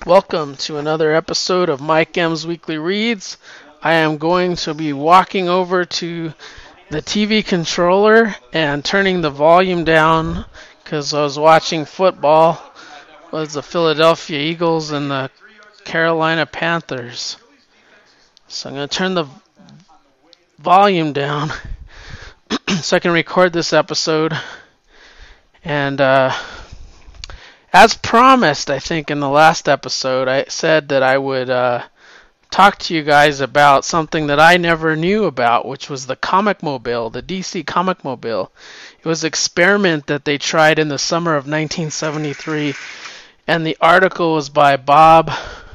Welcome to another episode of Mike M's Weekly Reads. I am going to be walking over to the TV controller and turning the volume down because I was watching football. It was the Philadelphia Eagles and the Carolina Panthers. So I'm going to turn the volume down so I can record this episode. And as promised, I think in the last episode, I said that I would talk to you guys about something that I never knew about, which was the Comic Mobile, the DC Comic Mobile. It was an experiment that they tried in the summer of 1973, and the article was by Bob,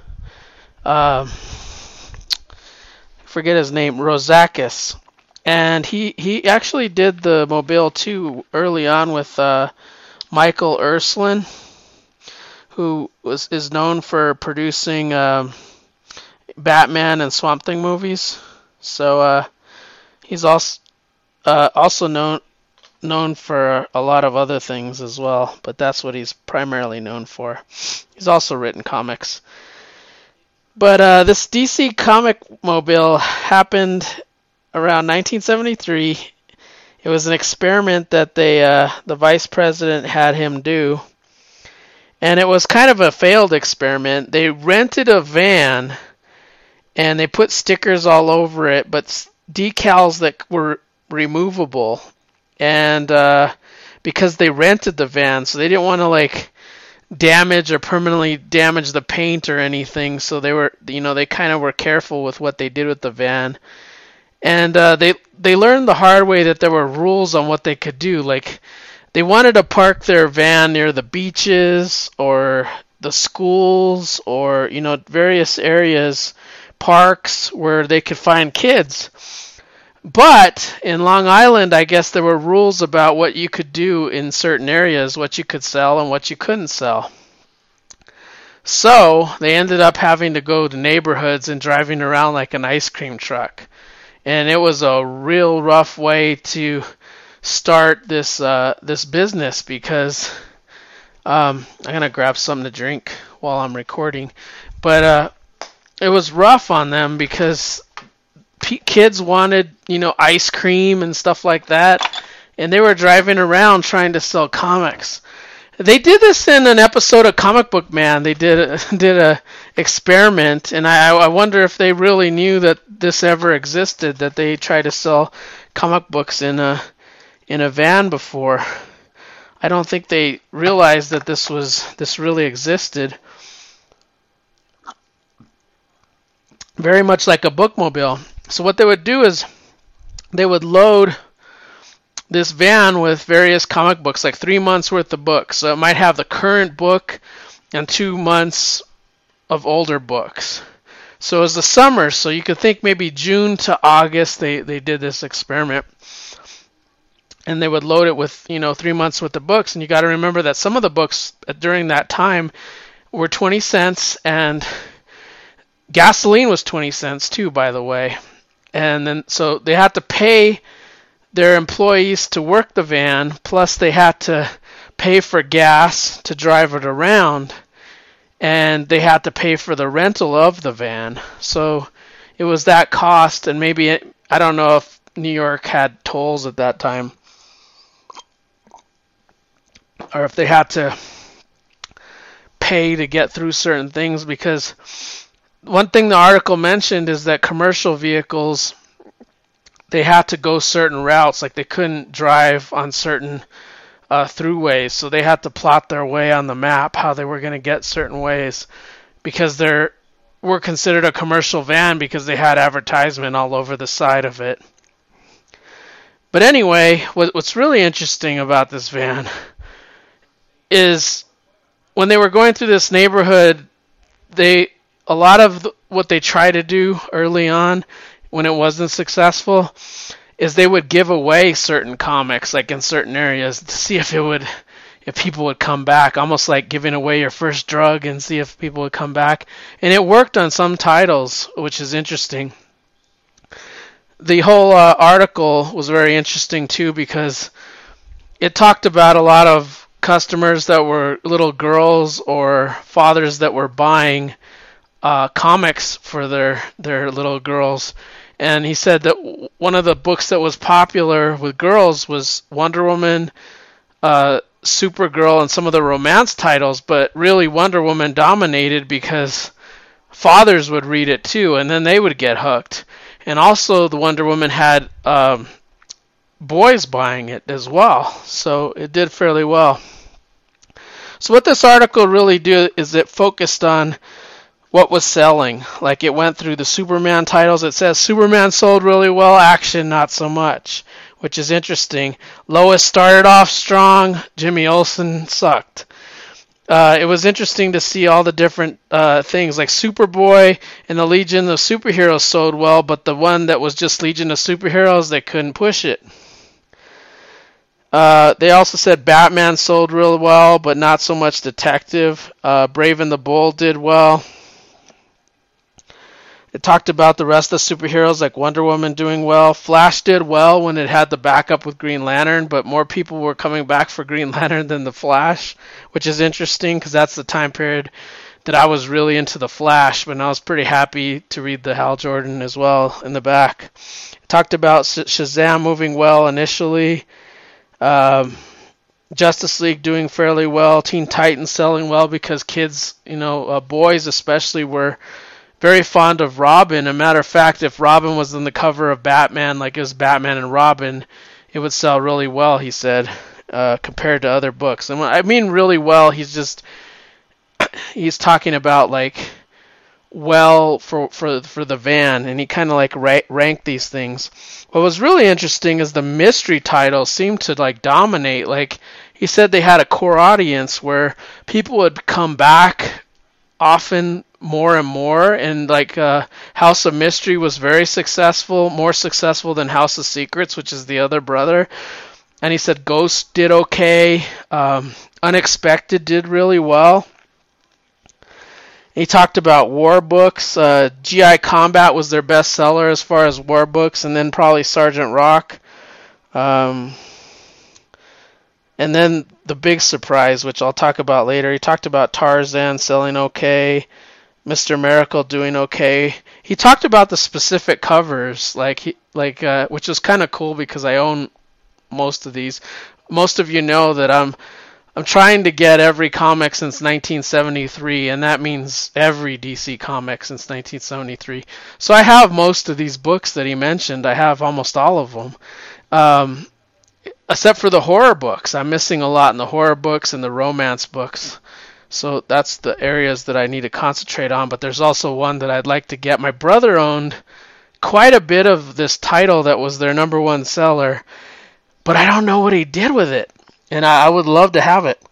forget his name, Rozakis. And he actually did the Mobile too early on with Michael Ursulin, who is known for producing Batman and Swamp Thing movies. So he's also known for a lot of other things as well, but that's what he's primarily known for. He's also written comics. But this DC Comic Mobile happened around 1973. It was an experiment that the vice president had him do. And it was kind of a failed experiment. They rented a van and they put stickers all over it, but decals that were removable. And because they rented the van, so they didn't want to damage or permanently damage the paint or anything. So they kind of were careful with what they did with the van. And they learned the hard way that there were rules on what they could do. They wanted to park their van near the beaches or the schools or, various areas, parks where they could find kids. But in Long Island, I guess there were rules about what you could do in certain areas, what you could sell and what you couldn't sell. So they ended up having to go to neighborhoods and driving around like an ice cream truck. And it was a real rough way to start this business because I'm gonna grab something to drink while I'm recording, but it was rough on them because kids wanted ice cream and stuff like that, and they were driving around trying to sell comics. They did this in an episode of Comic Book Man. They did a experiment, and I wonder if they really knew that this ever existed, that they tried to sell comic books in a van before. I don't think they realized that this really existed. Very much like a bookmobile. So what they would do is they would load this van with various comic books, like 3 months worth of books. So it might have the current book and 2 months of older books. So it was the summer, so you could think maybe June to August they did this experiment. And they would load it with, 3 months worth of books. And you got to remember that some of the books during that time were 20 cents, and gasoline was 20 cents too, by the way. And then so they had to pay their employees to work the van, plus they had to pay for gas to drive it around, and they had to pay for the rental of the van. So it was that cost, and maybe I don't know if New York had tolls at that time, or if they had to pay to get through certain things, because one thing the article mentioned is that commercial vehicles, they had to go certain routes, like they couldn't drive on certain throughways, so they had to plot their way on the map how they were going to get certain ways, because they were considered a commercial van because they had advertisement all over the side of it. But anyway, what's really interesting about this van is when they were going through this neighborhood, a lot of what they tried to do early on when it wasn't successful is they would give away certain comics, like in certain areas, to see if people would come back, almost like giving away your first drug and see if people would come back. And it worked on some titles, which is interesting. The whole article was very interesting too because it talked about a lot of customers that were little girls or fathers that were buying comics for their little girls. And he said that one of the books that was popular with girls was Wonder Woman, Supergirl, and some of the romance titles, but really Wonder Woman dominated because fathers would read it too, and then they would get hooked. And also the Wonder Woman had boys buying it as well, so it did fairly well. So what this article really did is it focused on what was selling. Like, it went through the Superman titles. It says Superman sold really well, Action not so much, which is interesting. Lois started off strong, Jimmy Olsen sucked. It was interesting to see all the different things, like Superboy and the Legion of Superheroes sold well, but the one that was just Legion of Superheroes, they couldn't push it. They also said Batman sold real well, but not so much Detective. Brave and the Bold did well. It talked about the rest of the superheroes, like Wonder Woman doing well. Flash did well when it had the backup with Green Lantern, but more people were coming back for Green Lantern than the Flash, which is interesting because that's the time period that I was really into the Flash, but I was pretty happy to read the Hal Jordan as well in the back. It talked about Shazam moving well initially. Justice League doing fairly well. Teen Titans selling well because kids, boys especially, were very fond of Robin. As a matter of fact, if Robin was on the cover of Batman, like it was Batman and Robin, it would sell really well, he said, compared to other books. And when I mean really well, he's talking about like well for the van, and he kind of like ranked these things. What was really interesting is the mystery titles seemed to like dominate. Like, he said they had a core audience where people would come back often more and more, and like House of Mystery was very successful, more successful than House of Secrets, which is the other brother. And he said Ghost did okay. Unexpected did really well. He talked about war books. G.I. Combat was their best seller as far as war books, and then probably Sergeant Rock. And then the big surprise, which I'll talk about later, he talked about Tarzan selling okay, Mr. Miracle doing okay. He talked about the specific covers, which is kind of cool because I own most of these. Most of you know that I'm trying to get every comic since 1973, and that means every DC comic since 1973. So I have most of these books that he mentioned. I have almost all of them. Except for the horror books. I'm missing a lot in the horror books and the romance books. So that's the areas that I need to concentrate on. But there's also one that I'd like to get. My brother owned quite a bit of this title that was their number one seller, but I don't know what he did with it. And I would love to have it.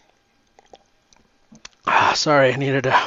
Sorry, I needed to.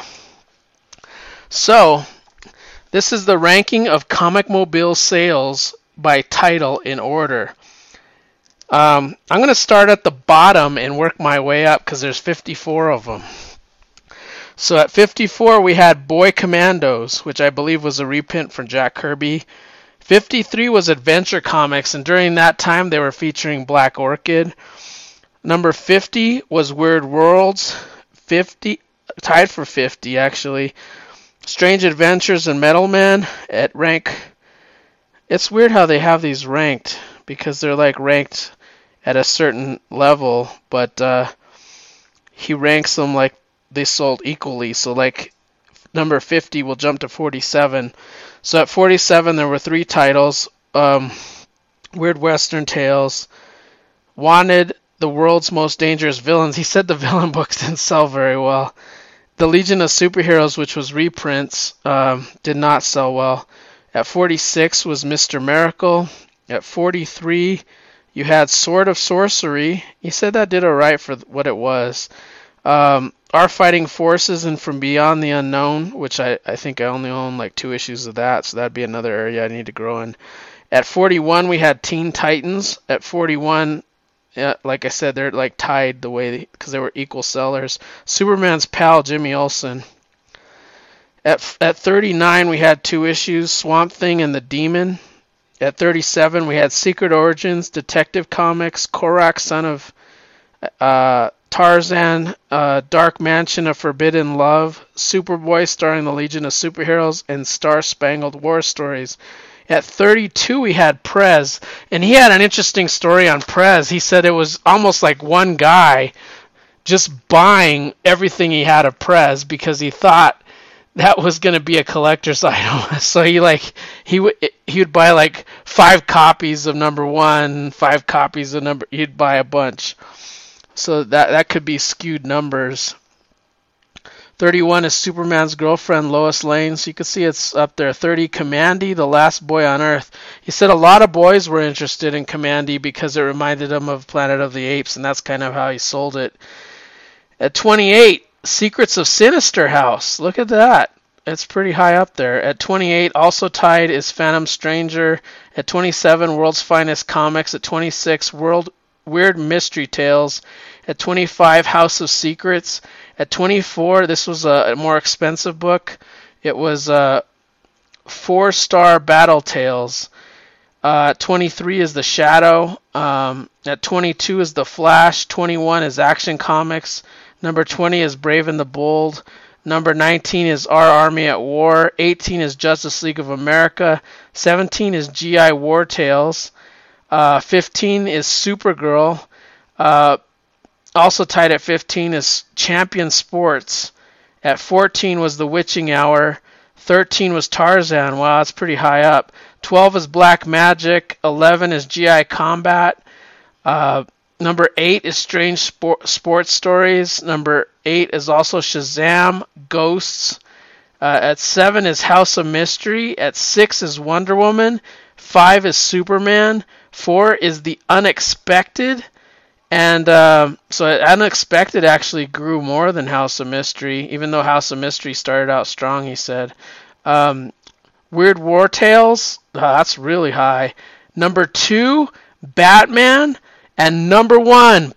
So, this is the ranking of Comic Mobile sales by title in order. I'm going to start at the bottom and work my way up because there's 54 of them. So at 54 we had Boy Commandos, which I believe was a reprint from Jack Kirby. 53 was Adventure Comics, and during that time they were featuring Black Orchid. Number 50 was Weird Worlds. 50, tied for 50 actually. Strange Adventures and Metal Man at rank. It's weird how they have these ranked because they're like ranked at a certain level, but he ranks them like they sold equally. So like number 50 will jump to 47. So at 47 there were 3 titles. Weird Western Tales, Wanted, The World's Most Dangerous Villains. He said the villain books didn't sell very well. The Legion of Superheroes, which was reprints, did not sell well. At 46 was Mr. Miracle. At 43, you had Sword of Sorcery. He said that did alright for what it was. Our Fighting Forces and From Beyond the Unknown, which I think I only own like 2 issues of that, so that'd be another area I need to grow in. At 41, we had Teen Titans. At 41, like I said, they're like tied the way because they were equal sellers. Superman's pal, Jimmy Olsen. At 39, we had 2 issues, Swamp Thing and the Demon. At 37, we had Secret Origins, Detective Comics, Korak, son of Tarzan, Dark Mansion of Forbidden Love, Superboy starring the Legion of Superheroes, and Star Spangled War Stories. At 32, we had Prez, and he had an interesting story on Prez. He said it was almost like one guy just buying everything he had of Prez because he thought that was going to be a collector's item. So he would buy like 5 copies of number 1, 5 copies of number. He'd buy a bunch. So that could be skewed numbers. 31 is Superman's girlfriend, Lois Lane. So you can see it's up there. 30, Kamandi, the last boy on Earth. He said a lot of boys were interested in Kamandi because it reminded them of Planet of the Apes, and that's kind of how he sold it. At 28, Secrets of Sinister House. Look at that. It's pretty high up there. At 28, also tied is Phantom Stranger. At 27, World's Finest Comics. At 26, Weird Mystery Tales. At 25, House of Secrets. At 24, this was a more expensive book. It was 4-star Battle Tales. 23 is The Shadow. At 22 is The Flash. 21 is Action Comics. Number 20 is Brave and the Bold. Number 19 is Our Army at War. 18 is Justice League of America. 17 is G.I. War Tales. 15 is Supergirl. Also tied at 15 is Champion Sports. At 14 was The Witching Hour. 13 was Tarzan. Wow, that's pretty high up. 12 is Black Magic. 11 is G.I. Combat. Number 8 is Strange Sports Stories. Number 8 is also Shazam, Ghosts. At 7 is House of Mystery. At 6 is Wonder Woman. 5 is Superman. 4 is The Unexpected. And so Unexpected actually grew more than House of Mystery, even though House of Mystery started out strong, he said. Weird War Tales, that's really high. Number 2, Batman. And number 1,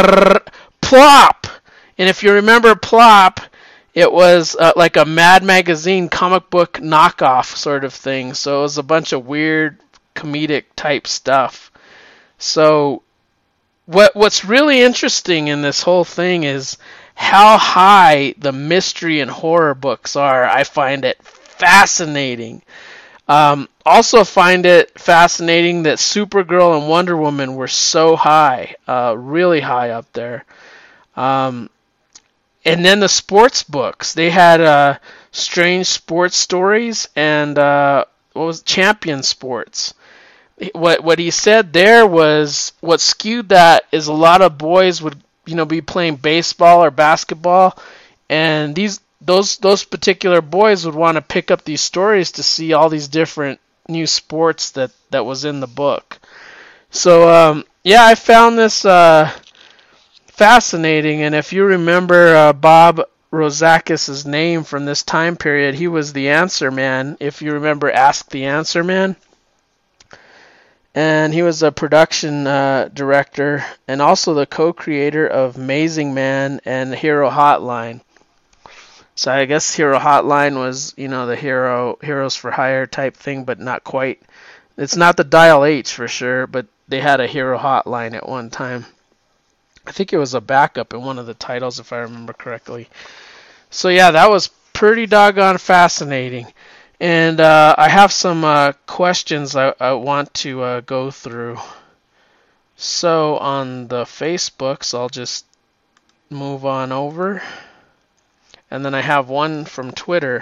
Plop. And if you remember Plop, it was like a Mad Magazine comic book knockoff sort of thing. So it was a bunch of weird comedic type stuff. So what's really interesting in this whole thing is how high the mystery and horror books are. I find it fascinating. Also find it fascinating that Supergirl and Wonder Woman were so high, really high up there. And then the sports books. They had Strange Sports Stories and Champion Sports. What he said there was what skewed that is a lot of boys would be playing baseball or basketball, and those particular boys would want to pick up these stories to see all these different new sports that was in the book. So I found this fascinating, and if you remember Bob Rozakis' name from this time period, he was the Answer Man, if you remember Ask the Answer Man. And he was a production director and also the co-creator of Amazing Man and Hero Hotline. So I guess Hero Hotline was, the Heroes for Hire type thing, but not quite. It's not the Dial H for sure, but they had a Hero Hotline at one time. I think it was a backup in one of the titles, if I remember correctly. So yeah, that was pretty doggone fascinating. And I have some questions I want to go through. So on the Facebooks, I'll just move on over. And then I have one from Twitter.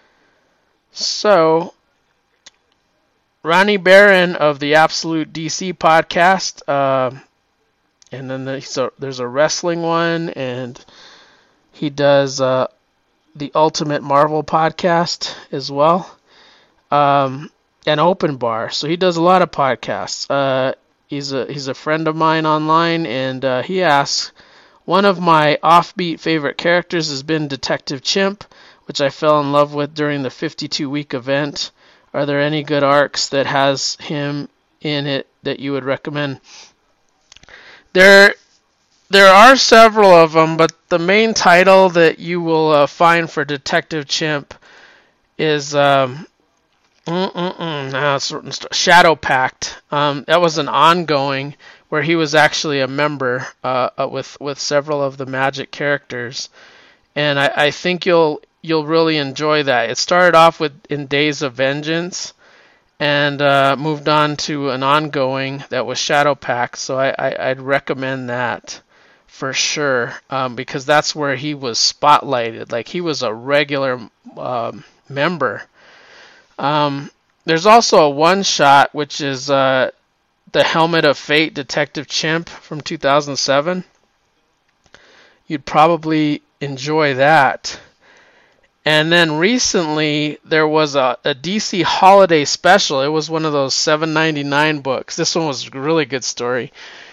So, Ronnie Barron of the Absolute DC podcast, and then there's a wrestling one, and he does the Ultimate Marvel podcast as well, and Open Bar. So he does a lot of podcasts. He's a friend of mine online, and he asks, one of my offbeat favorite characters has been Detective Chimp, which I fell in love with during the 52-week event. Are there any good arcs that has him in it that you would recommend? There are several of them, but the main title that you will find for Detective Chimp is Shadow Pact. That was an ongoing where he was actually a member with several of the Magic characters, and I think you'll really enjoy that. It started off with in Days of Vengeance, and moved on to an ongoing that was Shadow Pact. So I'd recommend that for sure, because that's where he was spotlighted. Like, he was a regular member. There's also a one-shot, which is The Helmet of Fate, Detective Chimp from 2007. You'd probably enjoy that. And then recently, there was a DC Holiday Special. It was one of those $7.99 books. This one was a really good story.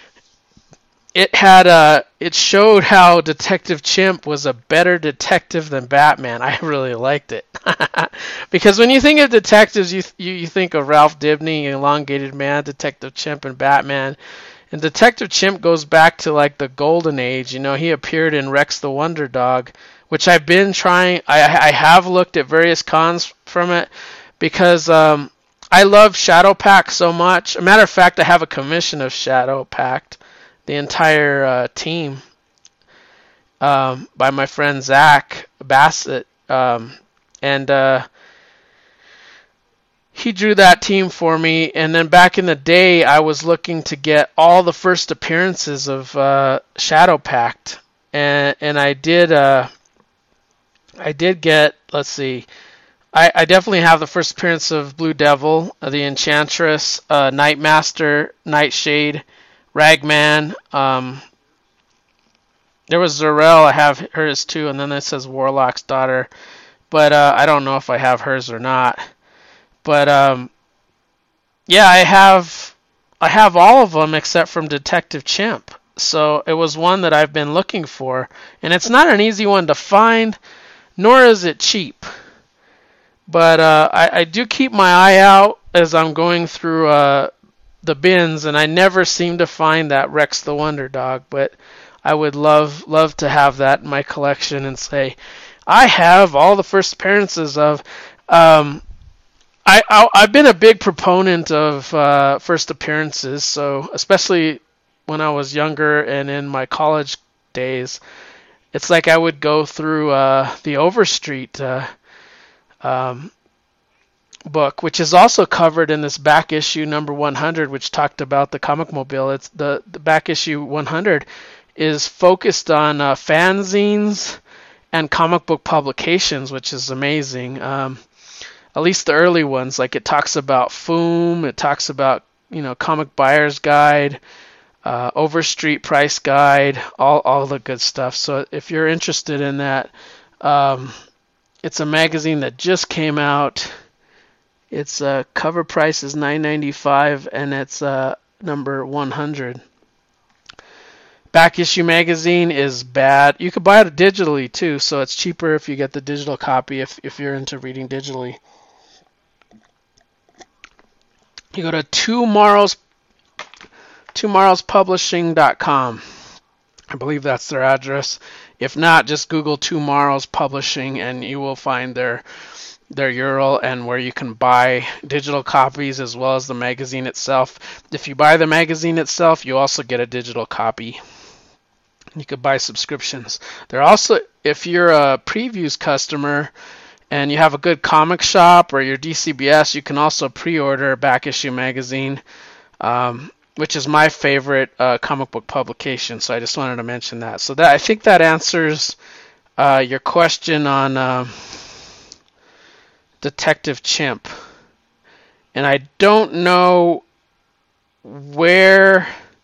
It showed how Detective Chimp was a better detective than Batman. I really liked it. Because when you think of detectives, you think of Ralph Dibny, Elongated Man, Detective Chimp, and Batman. And Detective Chimp goes back to like the golden age. You know, he appeared in Rex the Wonder Dog, which I've been trying. I have looked at various cons from it because I love Shadow Pact so much. A matter of fact, I have a commission of Shadow Pact, the entire team, by my friend Zach Bassett, and he drew that team for me. And then back in the day, I was looking to get all the first appearances of Shadow Pact, and I did get. Let's see. I definitely have the first appearance of Blue Devil, the Enchantress, Nightmaster, Nightshade, Ragman. There was Zor-El. I have hers too, and then it says Warlock's daughter, but I don't know if I have hers or not. But yeah, I have all of them except from Detective Chimp. So it was one that I've been looking for, and it's not an easy one to find, nor is it cheap. But I do keep my eye out as I'm going through the bins, and I never seem to find that Rex the Wonder Dog. But I would love to have that in my collection and say, I have all the first appearances of. I've been a big proponent of first appearances, so especially when I was younger and in my college days, it's like I would go through the Overstreet book, which is also covered in this back issue number 100, which talked about the Comic Mobile. It's the back issue 100 is focused on fanzines and comic book publications, which is amazing. At least the early ones, like it talks about Foom, it talks about, Comic Buyer's Guide, Overstreet Price Guide, all the good stuff. So if you're interested in that, it's a magazine that just came out. Its cover price is $9.95, and it's number 100. Back issue magazine is bad. You could buy it digitally too, so it's cheaper if you get the digital copy if you're into reading digitally. You go to tomorrowspublishing.com. I believe that's their address. If not, just Google Tomorrow's Publishing and you will find their URL and where you can buy digital copies as well as the magazine itself. If you buy the magazine itself, you also get a digital copy. You could buy subscriptions. They're also, if you're a Previews customer and you have a good comic shop or your DCBS, you can also pre-order Back Issue Magazine, which is my favorite comic book publication. So I just wanted to mention that. So I think that answers your question on Detective Chimp. And I don't know where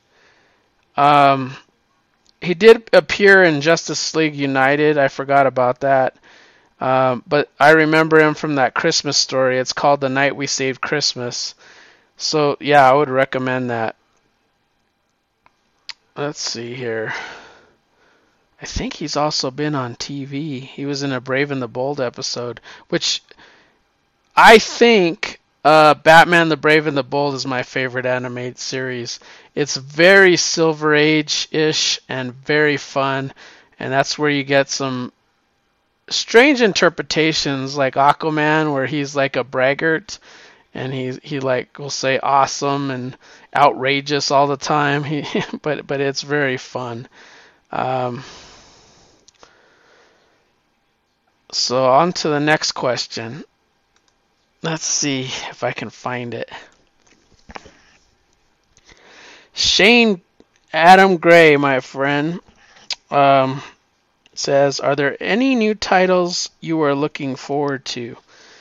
he did appear in Justice League United. I forgot about that. But I remember him from that Christmas story. It's called The Night We Saved Christmas. So, yeah, I would recommend that. Let's see here. I think he's also been on TV. He was in a Brave and the Bold episode, which I think Batman the Brave and the Bold is my favorite animated series. It's very Silver Age-ish and very fun, and that's where you get some strange interpretations like Aquaman, where he's like a braggart, and he like will say awesome and outrageous all the time. But it's very fun. Um, so on to the next question. Let's see if I can find it. Shane Adam Gray, my friend, says, "Are there any new titles you are looking forward to?"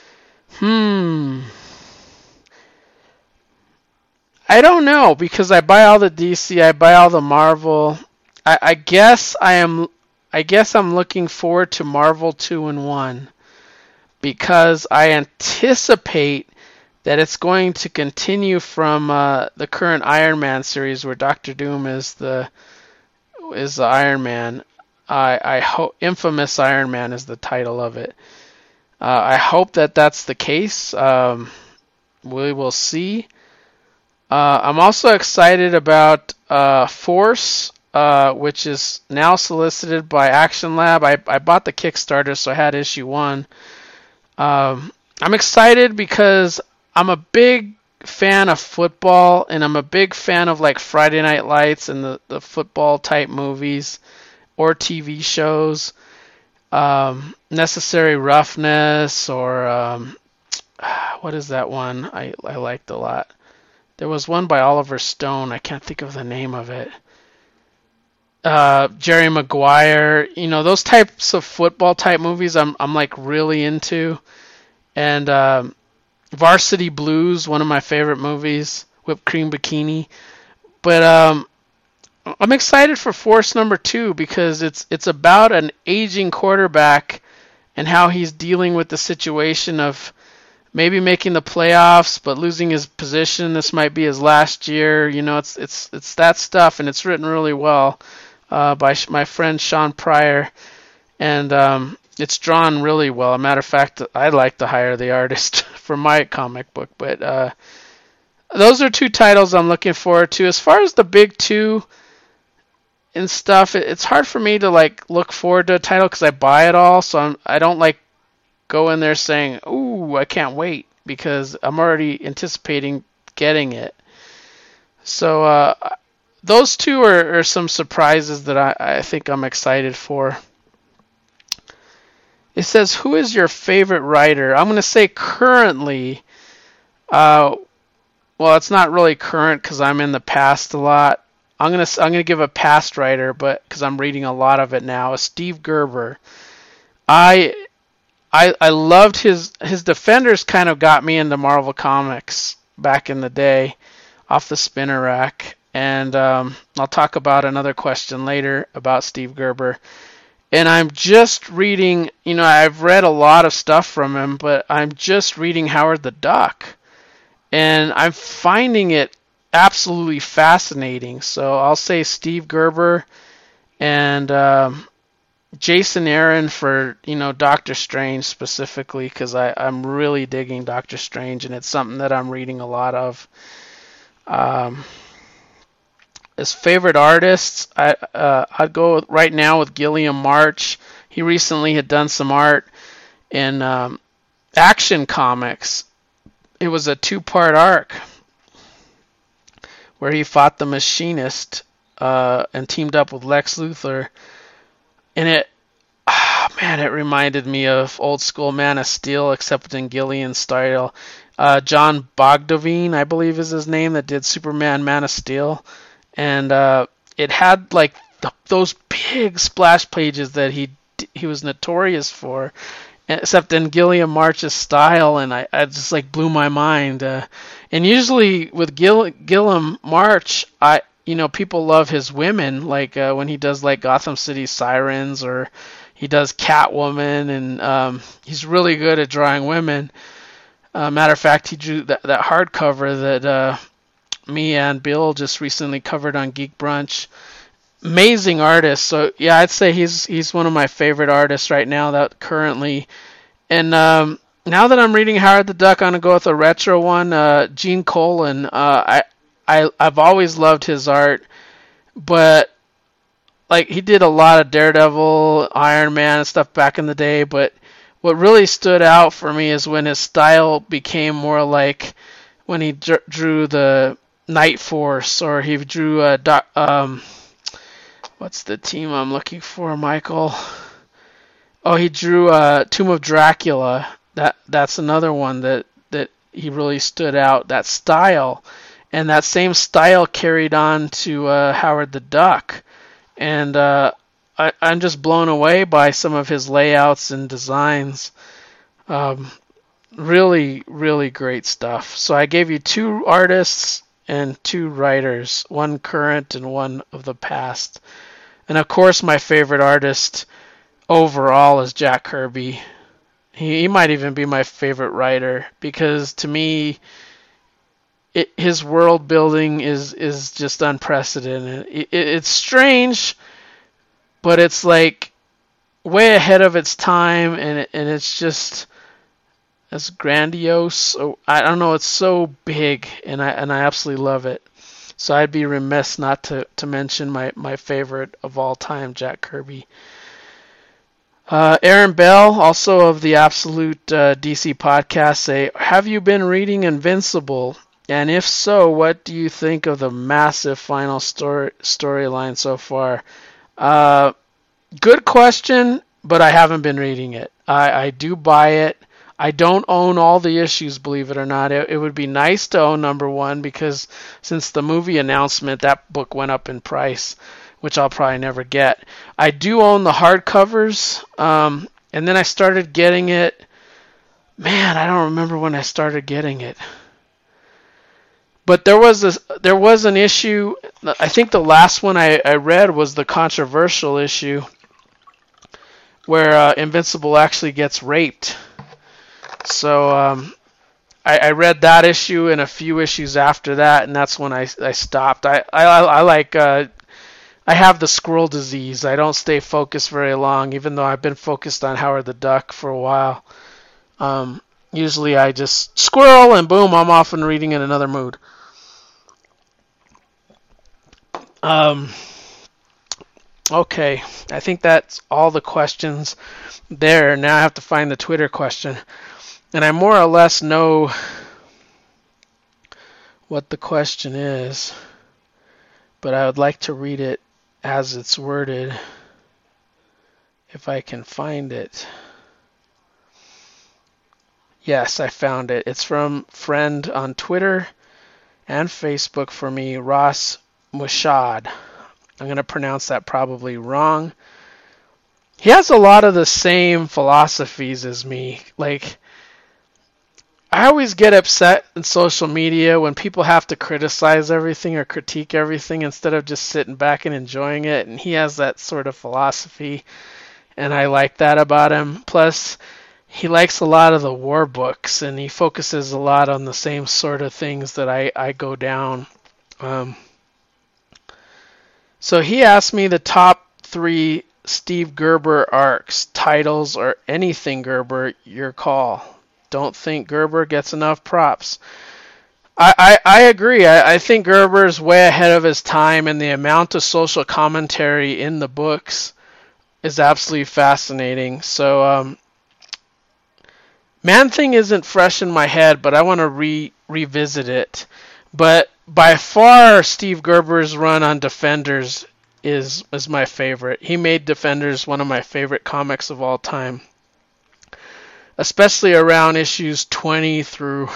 I don't know, because I buy all the DC, I buy all the Marvel. I guess I'm looking forward to Marvel 2-in-1 because I anticipate that it's going to continue from the current Iron Man series where Doctor Doom is the Iron Man. I hope Infamous Iron Man is the title of it. I hope that that's the case. We will see. I'm also excited about Force, which is now solicited by Action Lab. I bought the Kickstarter, so I had issue 1. I'm excited because I'm a big fan of football, and I'm a big fan of like Friday Night Lights and the football type movies or TV shows. Necessary Roughness, or what is that one I liked a lot? There was one by Oliver Stone. I can't think of the name of it. Jerry Maguire. Those types of football type movies I'm like really into. And Varsity Blues, one of my favorite movies. Whipped Cream Bikini. But I'm excited for Force number 2 because it's about an aging quarterback and how he's dealing with the situation of maybe making the playoffs but losing his position. This might be his last year. It's that stuff, and it's written really well by my friend Sean Pryor, and it's drawn really well. As a matter of fact, I'd like to hire the artist for my comic book. But those are 2 titles I'm looking forward to. As far as the big 2 and stuff, it's hard for me to like look forward to a title because I buy it all, so I don't like go in there saying, "Ooh, I can't wait," because I'm already anticipating getting it. So those 2 are some surprises that I think I'm excited for. It says, "Who is your favorite writer?" I'm going to say currently. Well, it's not really current because I'm in the past a lot. I'm gonna give a past writer, but because I'm reading a lot of it now, Steve Gerber. I loved his Defenders. Kind of got me into Marvel Comics back in the day, off the spinner rack. And I'll talk about another question later about Steve Gerber. And I'm just reading. I've read a lot of stuff from him, but I'm just reading Howard the Duck, and I'm finding it absolutely fascinating. So I'll say Steve Gerber and Jason Aaron for Doctor Strange specifically, because I'm really digging Doctor Strange, and it's something that I'm reading a lot of. As favorite artists, I'd go right now with Gilliam March. He recently had done some art in Action Comics. It was a 2-part arc where he fought the Machinist and teamed up with Lex Luthor. And it reminded me of old school Man of Steel, except in Gillian's style. John Bogdovine, I believe is his name, that did Superman, Man of Steel. And it had like those big splash pages that he was notorious for, except in Gilliam March's style, and I just like blew my mind. And usually with Gilliam March, people love his women, like when he does like Gotham City Sirens, or he does Catwoman, and he's really good at drawing women. Matter of fact, he drew that hardcover that me and Bill just recently covered on Geek Brunch. Amazing artist. So yeah, I'd say he's one of my favorite artists right now that currently. And now that I'm reading Howard the Duck, I'm gonna go with a retro one. Gene Colan. I've always loved his art, but like he did a lot of Daredevil, Iron Man and stuff back in the day. But what really stood out for me is when his style became more like when he drew the Night Force, or he drew what's the team I'm looking for, Michael? Oh, he drew Tomb of Dracula. That's another one that he really stood out. That style, and that same style carried on to Howard the Duck, and I'm just blown away by some of his layouts and designs. Really, really great stuff. So I gave you 2 artists and 2 writers, one current and one of the past. And of course, my favorite artist overall is Jack Kirby. He might even be my favorite writer, because to me, his world building is just unprecedented. It's strange, but it's like way ahead of its time, and it's just as grandiose. I don't know, it's so big, and I absolutely love it. So I'd be remiss not to mention my favorite of all time, Jack Kirby. Aaron Bell, also of the Absolute DC podcast, say, have you been reading Invincible? And if so, what do you think of the massive final storyline so far? Good question, but I haven't been reading it. I do buy it. I don't own all the issues, believe it or not. It would be nice to own number 1, because since the movie announcement, that book went up in price, which I'll probably never get. I do own the hardcovers, and then I started getting it. Man, I don't remember when I started getting it. But there was an issue. I think the last one I read was the controversial issue where Invincible actually gets raped. So I read that issue and a few issues after that, and that's when I stopped. I like I have the squirrel disease. I don't stay focused very long, even though I've been focused on Howard the Duck for a while. Usually I just squirrel and boom, I'm off and reading in another mood. Okay, I think that's all the questions there. Now I have to find the Twitter question. And I more or less know what the question is, but I would like to read it as it's worded, if I can find it. Yes, I found it. It's from friend on Twitter and Facebook for me, Ross Mushad. I'm going to pronounce that probably wrong. He has a lot of the same philosophies as me. Like, I always get upset in social media when people have to criticize everything or critique everything instead of just sitting back and enjoying it. And he has that sort of philosophy, and I like that about him. Plus, he likes a lot of the war books, and he focuses a lot on the same sort of things that I go down. So he asked me the top 3 Steve Gerber arcs, titles, or anything Gerber, your call. Don't think Gerber gets enough props. I agree. I think Gerber is way ahead of his time, and the amount of social commentary in the books is absolutely fascinating. So, Man-Thing isn't fresh in my head, but I want to revisit it. But by far, Steve Gerber's run on Defenders is my favorite. He made Defenders one of my favorite comics of all time, especially around issues 20 through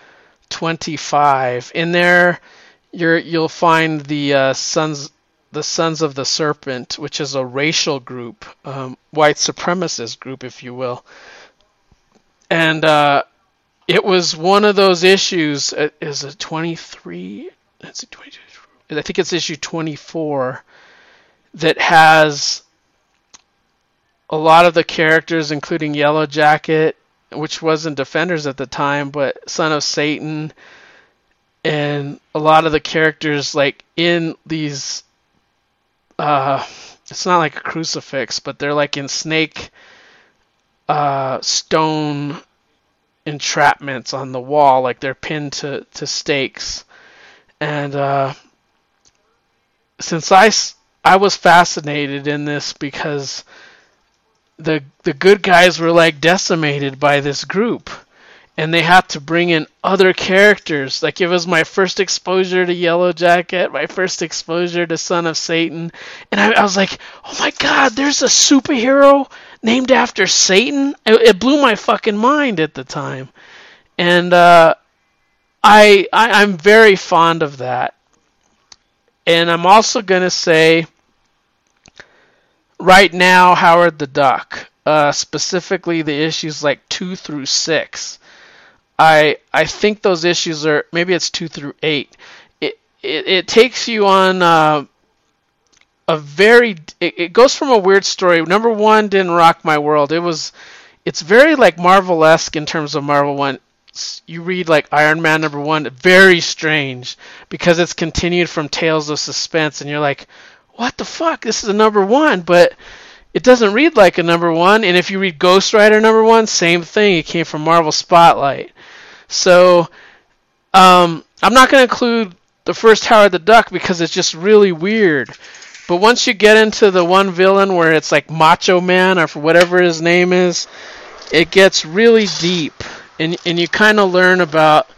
25. In there, you'll find the Sons of the Serpent, which is a racial group, white supremacist group, if you will. And it was one of those issues. Is it 23? Let's see, 22. I think it's issue 24 that has a lot of the characters, including Yellow Jacket, which wasn't Defenders at the time, but Son of Satan, and a lot of the characters like in these. It's not like a crucifix, but they're like in snake stone entrapments on the wall, like they're pinned to stakes. And since I was fascinated in this because the good guys were like decimated by this group, and they had to bring in other characters. Like, it was my first exposure to Yellow Jacket, my first exposure to Son of Satan, and I was like, oh my god, there's a superhero named after Satan? It blew my fucking mind at the time. And I'm very fond of that. And I'm also going to say, right now, Howard the Duck, specifically the issues like 2 through 6. I think those issues are, maybe it's 2 through 8. It takes you on it goes from a weird story. Number 1 didn't rock my world. It's very like Marvel-esque in terms of Marvel 1. You read like Iron Man number 1, very strange because it's continued from Tales of Suspense, and you're like, what the fuck? This is a number 1, but it doesn't read like a number 1. And if you read Ghost Rider number 1, same thing. It came from Marvel Spotlight. So I'm not going to include the first Howard the Duck because it's just really weird. But once you get into the one villain where it's like Macho Man or for whatever his name is, it gets really deep. And you kind of learn about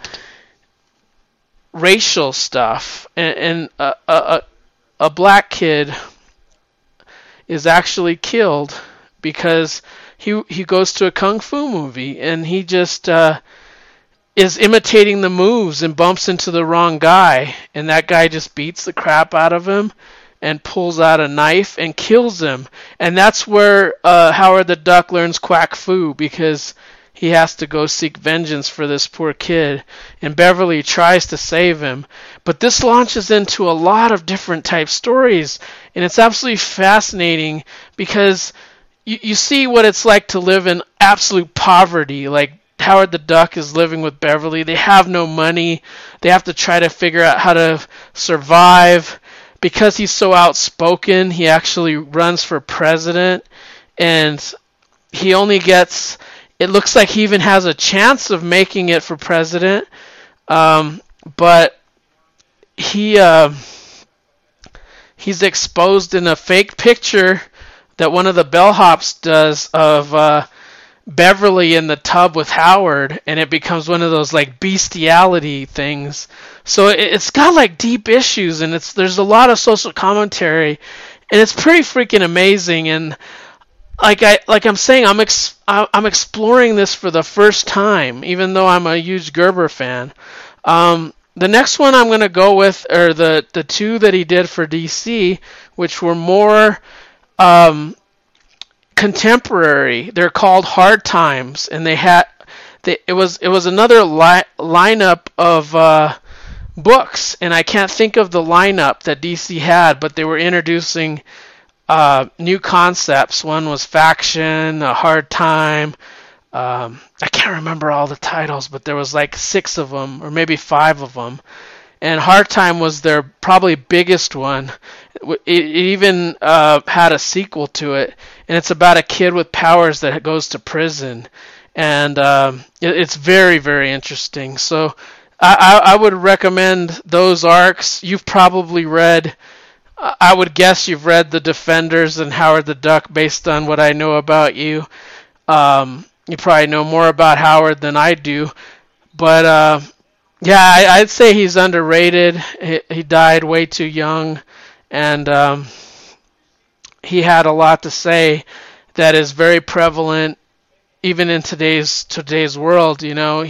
racial stuff. And a black kid is actually killed because he goes to a kung fu movie and he just is imitating the moves and bumps into the wrong guy, and that guy just beats the crap out of him and pulls out a knife and kills him. And that's where Howard the Duck learns Quack Fu, because he has to go seek vengeance for this poor kid, and Beverly tries to save him. But this launches into a lot of different type stories, and it's absolutely fascinating because you see what it's like to live in absolute poverty. Like, Howard the Duck is living with Beverly. They have no money. They have to try to figure out how to survive. Because he's so outspoken, he actually runs for president, and he only gets... It looks like he even has a chance of making it for president, but he's exposed in a fake picture that one of the bellhops does of Beverly in the tub with Howard, and it becomes one of those like bestiality things. So it's got like deep issues, and there's a lot of social commentary, and it's pretty freaking amazing. And I'm saying, I'm exploring this for the first time, even though I'm a huge Gerber fan. The next one I'm going to go with are the two that he did for DC, which were more contemporary. They're called Hard Times, and it was another lineup of books, and I can't think of the lineup that DC had, but they were introducing new concepts. One was Faction, A Hard Time. I can't remember all the titles, but there was like 6 of them, or maybe 5 of them. And Hard Time was their probably biggest one. It even had a sequel to it, and it's about a kid with powers that goes to prison. And it's very, very interesting. So I would recommend those arcs. You've probably read... I would guess you've read The Defenders and Howard the Duck based on what I know about you. You probably know more about Howard than I do. But, yeah, I'd say he's underrated. He died way too young. And he had a lot to say that is very prevalent even in today's world, you know.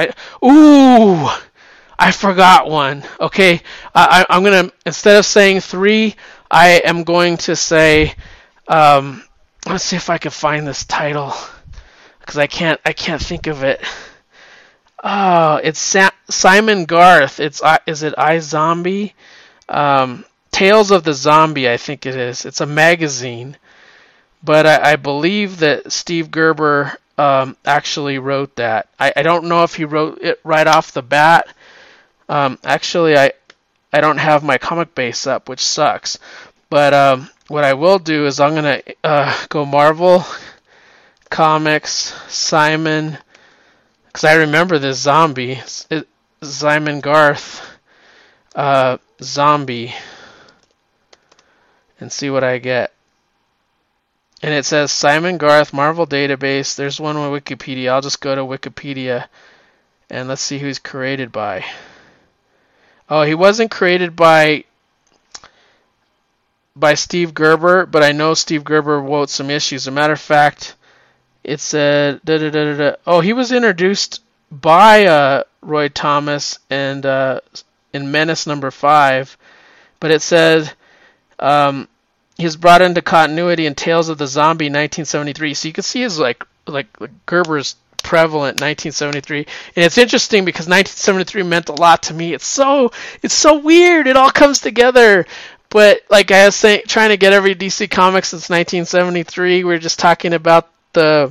I forgot one. Okay, I'm gonna, instead of saying 3, I am going to say, let's see if I can find this title, because I can't think of it. Oh, it's Simon Garth. Is it iZombie? Tales of the Zombie, I think it is. It's a magazine, but I believe that Steve Gerber actually wrote that. I don't know if he wrote it right off the bat. Actually, I don't have my comic base up, which sucks. But what I will do is I'm going to go Marvel Comics, Simon, because I remember this zombie, Simon Garth, zombie, and see what I get. And it says Simon Garth, Marvel Database. There's one on Wikipedia. I'll just go to Wikipedia and let's see who he's created by. Oh, he wasn't created by Steve Gerber, but I know Steve Gerber wrote some issues. As a matter of fact, it said oh, he was introduced by Roy Thomas and in Menace #5, but it said he's brought into continuity in Tales of the Zombie 1973. So you can see his like Gerber's prevalent 1973, and it's interesting because 1973 meant a lot to me. It's so weird. It all comes together. But like I was saying, trying to get every DC comic since 1973. We're just talking about the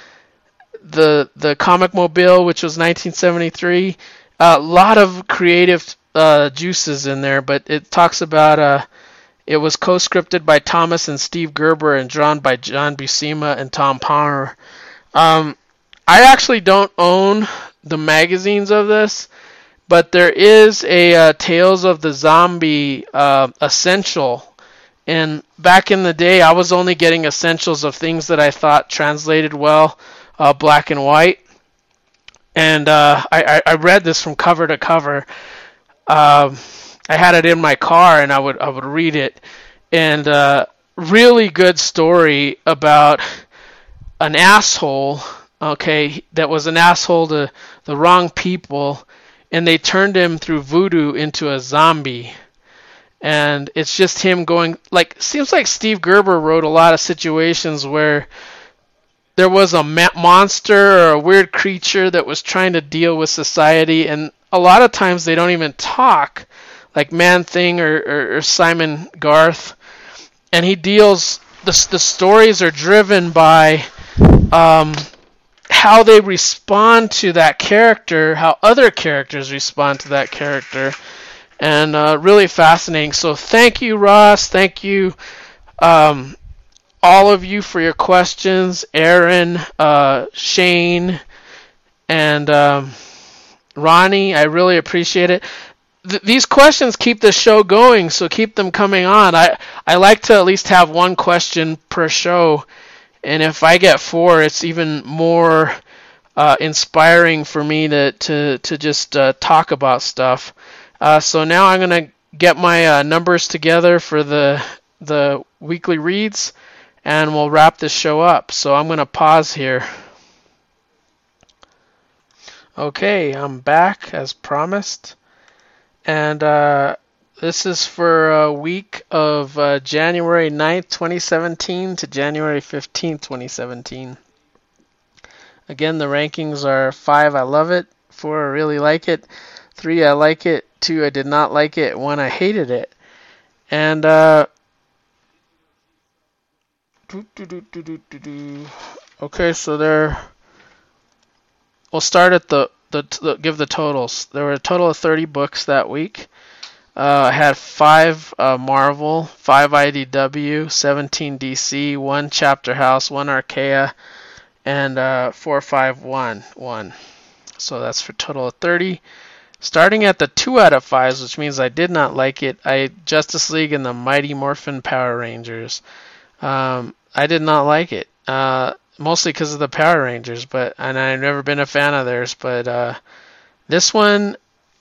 Comic Mobile, which was 1973. A lot of creative juices in there, but it talks about it was co-scripted by Thomas and Steve Gerber and drawn by John Buscema and Tom Palmer. I actually don't own the magazines of this, but there is a Tales of the Zombie essential. And back in the day, I was only getting essentials of things that I thought translated well, black and white. And I read this from cover to cover. I had it in my car, and I would read it. And really good story about an asshole, okay, that was an asshole to the wrong people, and they turned him through voodoo into a zombie. And it's just him going, like, seems like Steve Gerber wrote a lot of situations where there was a monster or a weird creature that was trying to deal with society, and a lot of times they don't even talk, like Man-Thing or Simon Garth. And he deals, the stories are driven by how they respond to that character, how other characters respond to that character, and really fascinating. So thank you, Ross. Thank you, all of you, for your questions. Aaron, Shane, and Ronnie, I really appreciate it. These questions keep the show going, so keep them coming on. I like to at least have one question per show, and if I get 4, it's even more inspiring for me to just talk about stuff. So now I'm going to get my numbers together for the weekly reads, and we'll wrap this show up. So I'm going to pause here. Okay, I'm back as promised. And this is for a week of January 9th, 2017 to January 15th, 2017. Again, the rankings are 5, I love it. 4, I really like it. 3, I like it. 2, I did not like it. 1, I hated it. And okay, so we'll start at give the totals. There were a total of 30 books that week. I had 5 Marvel, 5 IDW, 17 DC, 1 Chapter House, 1 Archaea, and 451. So that's for a total of 30. Starting at the 2 out of 5s, which means I did not like it, Justice League and the Mighty Morphin Power Rangers. I did not like it. Mostly because of the Power Rangers, and I've never been a fan of theirs, but this one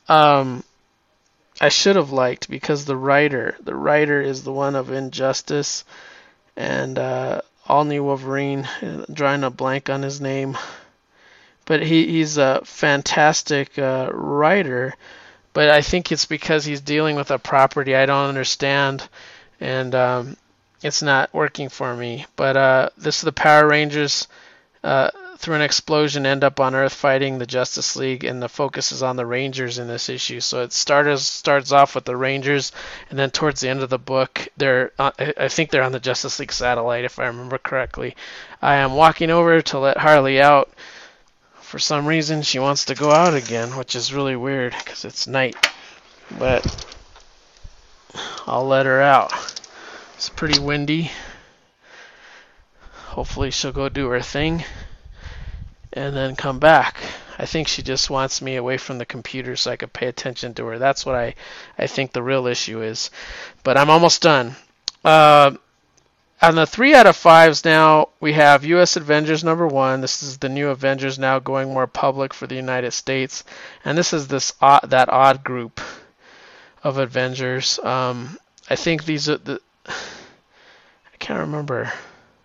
I should have liked because the writer is the one of Injustice and All New Wolverine, drawing a blank on his name, but he's a fantastic writer, but I think it's because he's dealing with a property I don't understand, and it's not working for me. But this is the Power Rangers through an explosion end up on Earth fighting the Justice League, and the focus is on the Rangers in this issue. So it starts off with the Rangers, and then towards the end of the book, I think they're on the Justice League satellite, if I remember correctly. I am walking over to let Harley out. For some reason, she wants to go out again, which is really weird because it's night. But I'll let her out. It's pretty windy. Hopefully she'll go do her thing and then come back. I think she just wants me away from the computer so I could pay attention to her. That's what I think the real issue is. But I'm almost done. On the 3 out of 5s now, we have U.S. Avengers #1. This is the new Avengers now going more public for the United States. And this is that odd group of Avengers. I think these are I can't remember.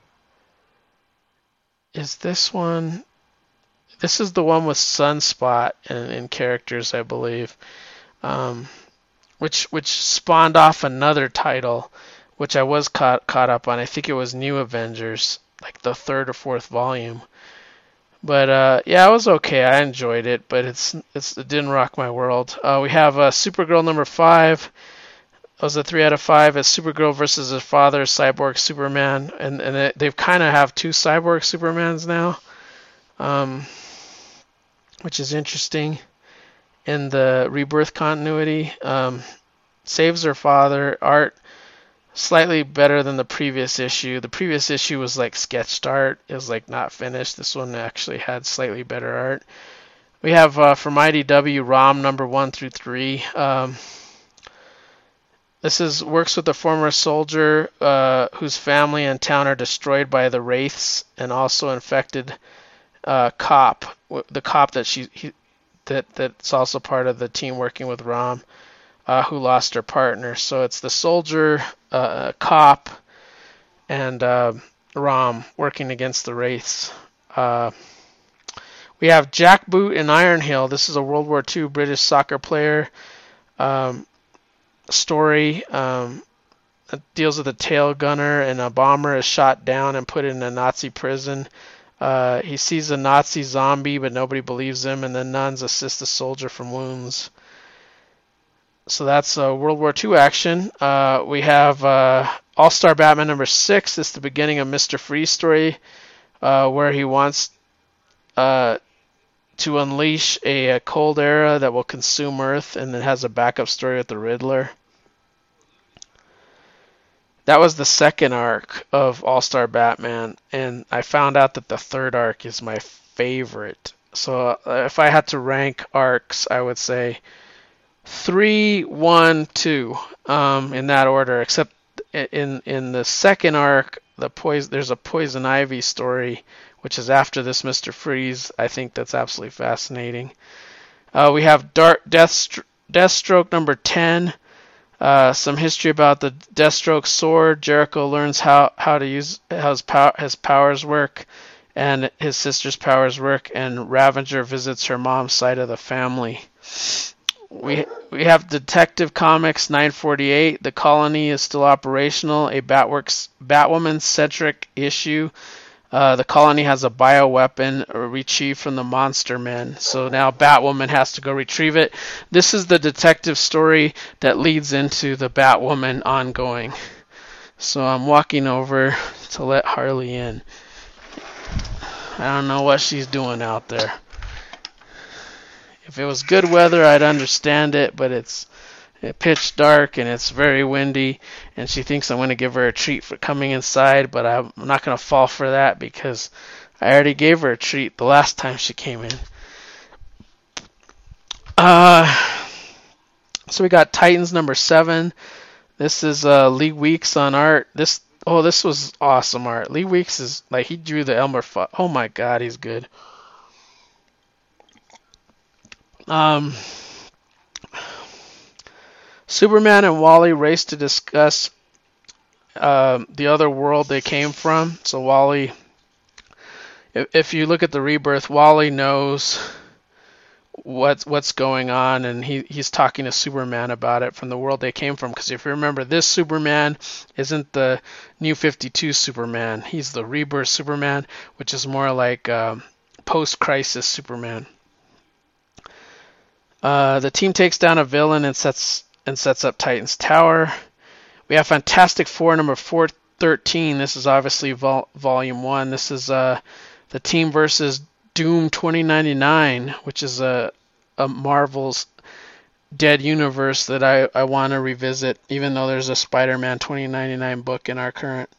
Is this one? This is the one with Sunspot in characters, I believe. Which spawned off another title, which I was caught up on. I think it was New Avengers, like the 3rd or 4th volume. But yeah, it was okay. I enjoyed it, but it didn't rock my world. We have Supergirl #5. That was a 3 out of 5. It's Supergirl versus her father, Cyborg Superman, and they've kind of have 2 Cyborg Supermans now, which is interesting in the Rebirth continuity. Saves her father. Art slightly better than the previous issue. The previous issue was like sketched art. It was like not finished. This one actually had slightly better art. We have from IDW ROM #1 through 3. This works with a former soldier whose family and town are destroyed by the Wraiths, and also infected cop. The cop that's also part of the team working with ROM. Who lost her partner. So it's the soldier, cop, and Rom working against the Wraiths. We have Jack Boot and Iron Hill. This is a World War II British soccer player story. It deals with a tail gunner, and a bomber is shot down and put in a Nazi prison. He sees a Nazi zombie, but nobody believes him, and the nuns assist the soldier from wounds. So that's World War II action. We have All-Star Batman #6. This is the beginning of Mr. Freeze story, where he wants to unleash a cold era that will consume Earth, and it has a backup story with the Riddler. That was the 2nd arc of All-Star Batman, and I found out that the 3rd arc is my favorite. So if I had to rank arcs, I would say 3, 1, 2, in that order. Except in the 2nd arc, there's a Poison Ivy story, which is after this Mr. Freeze. I think that's absolutely fascinating. We have Deathstroke #10. Some history about the Deathstroke sword. Jericho learns how his powers work, and his sister's powers work, and Ravager visits her mom's side of the family. We have Detective Comics 948. The Colony is still operational. A Batwoman-centric issue. The Colony has a bioweapon retrieved from the Monster Men. So now Batwoman has to go retrieve it. This is the detective story that leads into the Batwoman ongoing. So I'm walking over to let Harley in. I don't know what she's doing out there. If it was good weather, I'd understand it, but it's pitch dark and it's very windy, and she thinks I'm going to give her a treat for coming inside, but I'm not going to fall for that because I already gave her a treat the last time she came in. So we got Titans #7. This is Lee Weeks on art. This was awesome art. Lee Weeks is like, he drew the Elmer Fudd. Oh my god, he's good. Superman and Wally race to discuss the other world they came from. So Wally, if you look at the Rebirth, Wally knows what's going on, and he's talking to Superman about it from the world they came from. Because if you remember, this Superman isn't the New 52 Superman. He's the Rebirth Superman, which is more like post-crisis Superman. The team takes down a villain and sets up Titan's Tower. We have Fantastic Four #413. This is obviously Volume 1. This is the team versus Doom 2099, which is a Marvel's Dead Universe that I want to revisit, even though there's a Spider-Man 2099 book in our current.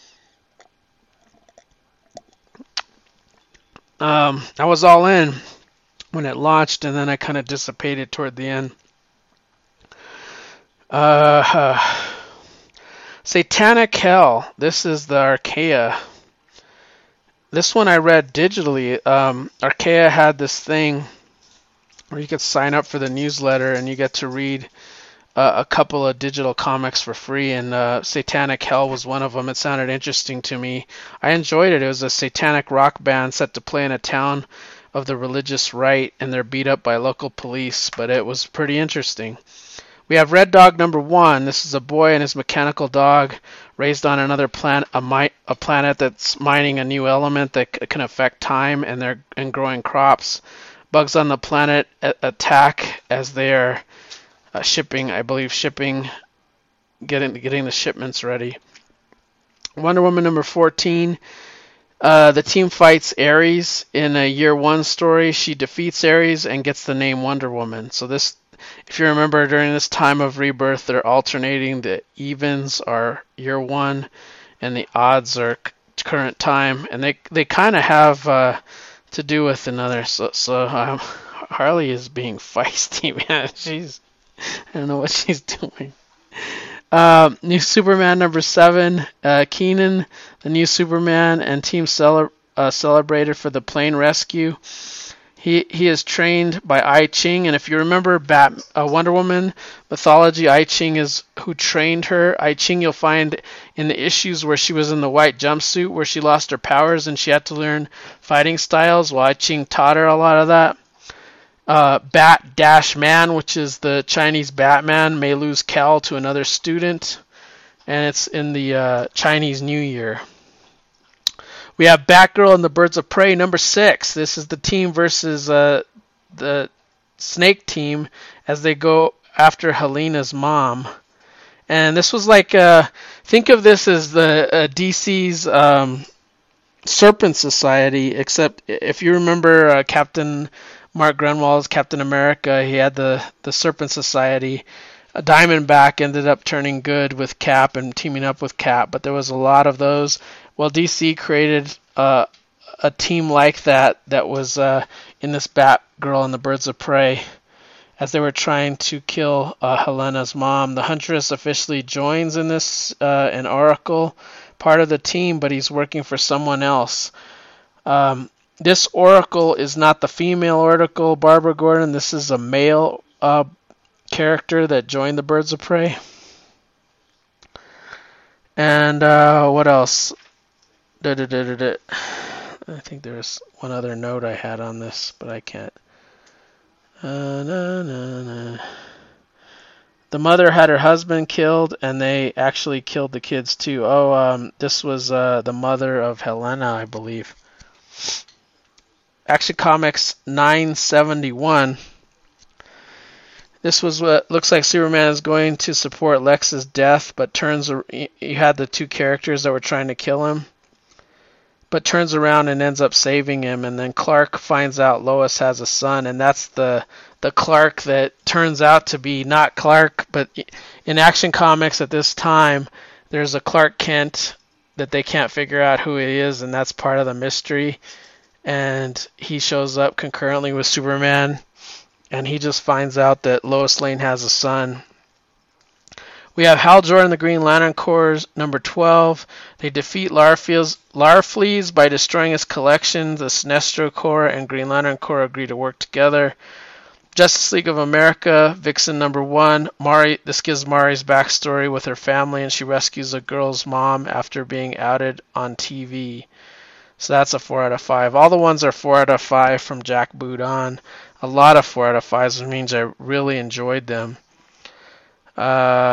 I was all in when it launched, and then I kind of dissipated toward the end. Satanic Hell. This is the Archaea. This one I read digitally. Archaea had this thing where you could sign up for the newsletter and you get to read a couple of digital comics for free, and Satanic Hell was one of them. It sounded interesting to me. I enjoyed it. It was a satanic rock band set to play in a town of the religious right, and they're beat up by local police, but it was pretty interesting. We have Red Dog number 1. This is a boy and his mechanical dog raised on another planet, a planet that's mining a new element that can affect time and growing crops. Bugs on the planet attack as they are shipping, getting the shipments ready. Wonder Woman number 14. The team fights Ares in a Year 1 story. She defeats Ares and gets the name Wonder Woman. So this, if you remember, during this time of rebirth, they're alternating. The evens are Year 1 and the odds are current time, and they kind of have to do with another. So Harley is being feisty, man. I don't know what she's doing. New Superman number 7. Keenan, the new Superman, and team celebrated for the plane rescue. He is trained by I Ching, and if you remember Wonder Woman mythology, I Ching is who trained her. I Ching you'll find in the issues where she was in the white jumpsuit, where she lost her powers and she had to learn fighting styles. Well, I Ching taught her a lot of that. Bat-Man, which is the Chinese Batman, may lose Cal to another student, and it's in the Chinese New Year. We have Batgirl and the Birds of Prey number 6. This is the team versus the Snake team as they go after Helena's mom. And this was like, think of this as the DC's Serpent Society, except if you remember Captain Mark Grenwald's Captain America, he had the Serpent Society. Diamondback ended up turning good with Cap and teaming up with Cap, but there was a lot of those. Well, DC created a team like that was in this Batgirl and the Birds of Prey as they were trying to kill Helena's mom. The Huntress officially joins in this, an Oracle, part of the team, but he's working for someone else. This Oracle is not the female Oracle, Barbara Gordon. This is a male character that joined the Birds of Prey. And what else? I think there's one other note I had on this, but I can't. The mother had her husband killed, and they actually killed the kids too. This was the mother of Helena, I believe. Action Comics 971. This was what looks like Superman is going to support Lex's death, but you had the two characters that were trying to kill him, but turns around and ends up saving him. And then Clark finds out Lois has a son, and that's the Clark that turns out to be not Clark. But in Action Comics at this time, there's a Clark Kent that they can't figure out who he is, and that's part of the mystery. And he shows up concurrently with Superman, and he just finds out that Lois Lane has a son. We have Hal Jordan, the Green Lantern Corps, number 12. They defeat Larfleeze by destroying his collection. The Sinestro Corps and Green Lantern Corps agree to work together. Justice League of America, Vixen number 1. This gives Mari's backstory with her family, and she rescues a girl's mom after being outed on TV. So that's a 4 out of 5. All the ones are 4 out of 5 from Jack Boudon. A lot of 4 out of 5s, which means I really enjoyed them. We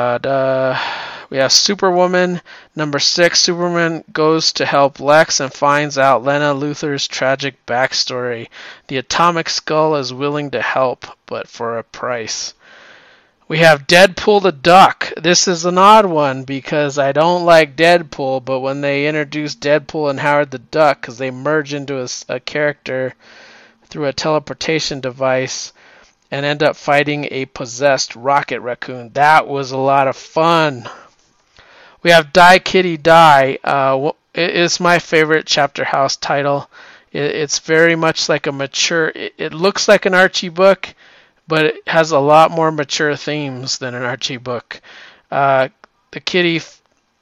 have Superwoman, number 6. Superman goes to help Lex and finds out Lena Luthor's tragic backstory. The Atomic Skull is willing to help, but for a price. We have Deadpool the Duck. This is an odd one because I don't like Deadpool, but when they introduce Deadpool and Howard the Duck, because they merge into a character through a teleportation device and end up fighting a possessed Rocket Raccoon, that was a lot of fun. We have Die Kitty Die. It's my favorite Chapter House title. It's very much like a mature... It looks like an Archie book, but it has a lot more mature themes than an Archie book. The kitty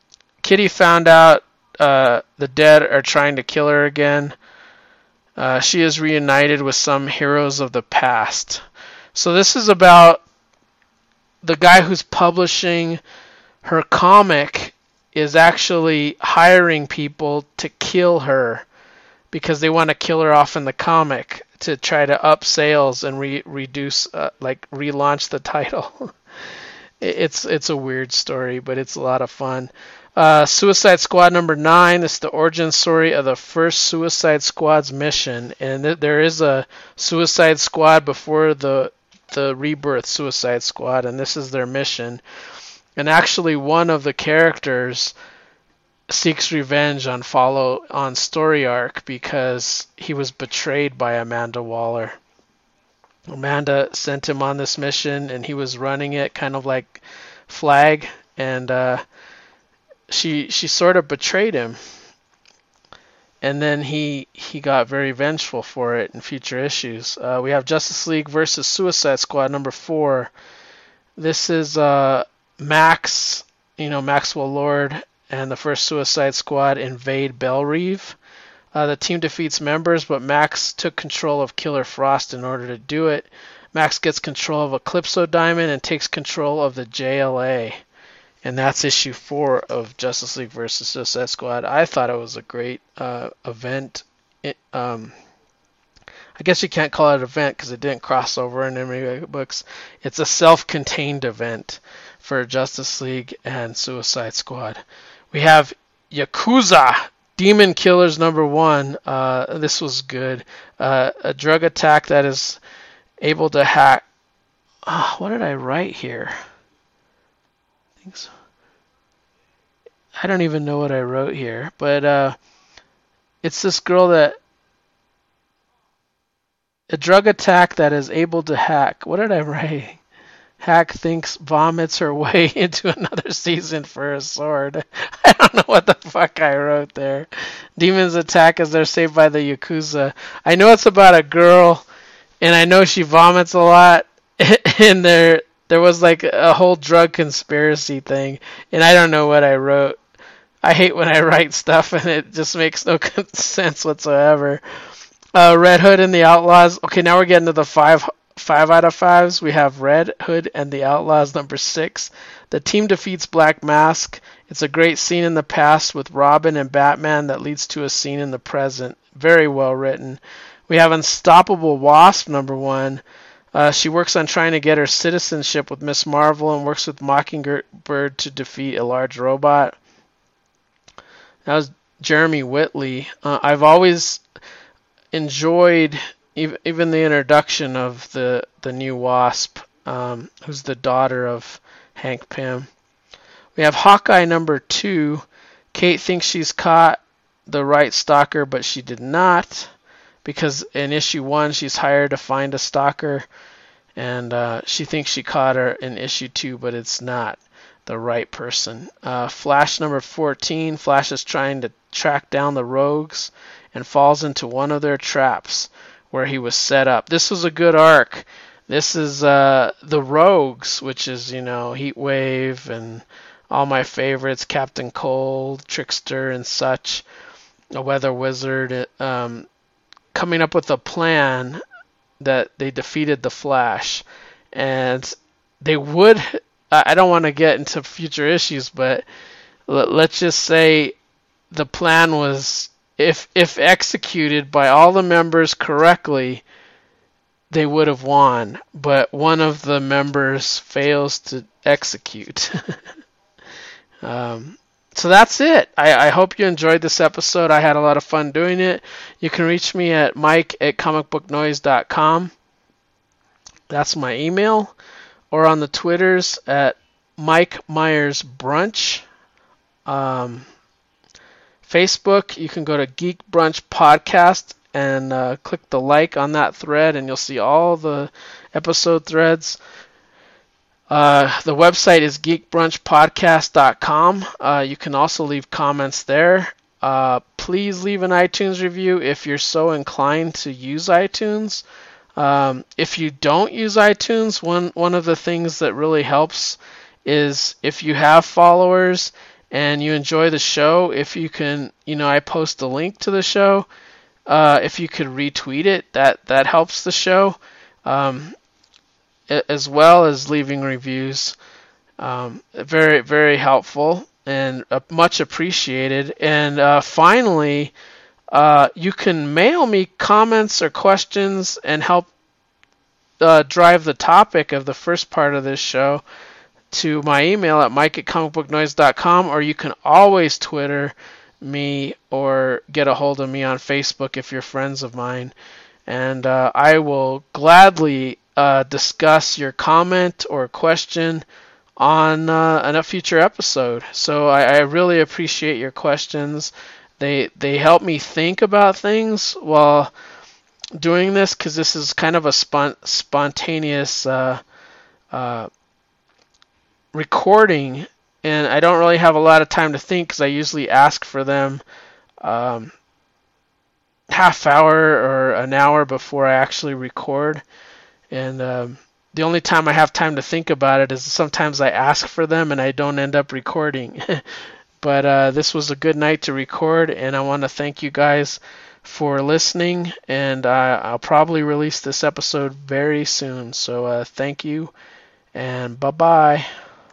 Kitty found out the dead are trying to kill her again. She is reunited with some heroes of the past. So this is about the guy who's publishing her comic is actually hiring people to kill her because they want to kill her off in the comic to try to up sales and relaunch the title. It's a weird story, but it's a lot of fun. Suicide Squad number 9 is the origin story of the first Suicide Squad's mission, and there is a Suicide Squad before the Rebirth Suicide Squad, and this is their mission. And actually, one of the characters seeks revenge on Story Arc because he was betrayed by Amanda Waller. Amanda sent him on this mission, and he was running it kind of like Flag, and she sort of betrayed him. And then he got very vengeful for it in future issues. We have Justice League versus Suicide Squad number 4. This is Max, Maxwell Lord, and the first Suicide Squad invade Bellerive. The team defeats members, but Max took control of Killer Frost in order to do it. Max gets control of Eclipso Diamond and takes control of the JLA. And that's issue 4 of Justice League vs. Suicide Squad. I thought it was a great event. I guess you can't call it an event because it didn't cross over in any books. It's a self-contained event for Justice League and Suicide Squad. We have Yakuza Demon Killers number 1. This was good. A drug attack that is able to hack. What did I write here? I don't even know what I wrote here, but it's this girl that a drug attack that is able to hack. What did I write? Hack thinks vomits her way into another season for a sword. I don't know what the fuck I wrote there. Demons attack as they're saved by the Yakuza. I know it's about a girl, and I know she vomits a lot, and there was like a whole drug conspiracy thing, and I don't know what I wrote. I hate when I write stuff and it just makes no sense whatsoever. Red Hood and the Outlaws. Okay, now we're getting to the 5 out of 5s. We have Red Hood and the Outlaws number 6. The team defeats Black Mask. It's a great scene in the past with Robin and Batman that leads to a scene in the present. Very well written. We have Unstoppable Wasp number 1. She works on trying to get her citizenship with Miss Marvel and works with Mockingbird to defeat a large robot. That was Jeremy Whitley. I've always enjoyed even the introduction of the new Wasp, who's the daughter of Hank Pym. We have Hawkeye number 2. Kate thinks she's caught the right stalker, but she did not, because in issue 1 she's hired to find a stalker, and she thinks she caught her in issue 2, but it's not the right person. Flash number 14. Flash is trying to track down the Rogues and falls into one of their traps where he was set up. This was a good arc. This is the Rogues, which is, Heatwave and all my favorites, Captain Cold, Trickster, and such, a Weather Wizard, coming up with a plan that they defeated the Flash. And they would, I don't want to get into future issues, but let's just say the plan was, if executed by all the members correctly, they would have won. But one of the members fails to execute. So that's it. I hope you enjoyed this episode. I had a lot of fun doing it. You can reach me at mike@comicbooknoise.com. That's my email. Or on the Twitters at Mike Myers Brunch. Facebook, you can go to Geek Brunch Podcast and click the like on that thread, and you'll see all the episode threads. The website is geekbrunchpodcast.com. You can also leave comments there. Please leave an iTunes review if you're so inclined to use iTunes. If you don't use iTunes, one of the things that really helps is if you have followers and you enjoy the show, if you can, I post a link to the show. If you could retweet it, that helps the show, as well as leaving reviews. Very, very helpful and much appreciated. And finally, you can mail me comments or questions and help drive the topic of the first part of this show to my email at mike@comicbooknoise.com, or you can always Twitter me or get a hold of me on Facebook if you're friends of mine. And I will gladly discuss your comment or question on a future episode. So I really appreciate your questions. They help me think about things while doing this, because this is kind of a spontaneous recording, and I don't really have a lot of time to think because I usually ask for them half hour or an hour before I actually record. And the only time I have time to think about it is sometimes I ask for them and I don't end up recording. But this was a good night to record, and I want to thank you guys for listening, and I'll probably release this episode very soon. So thank you, and bye-bye.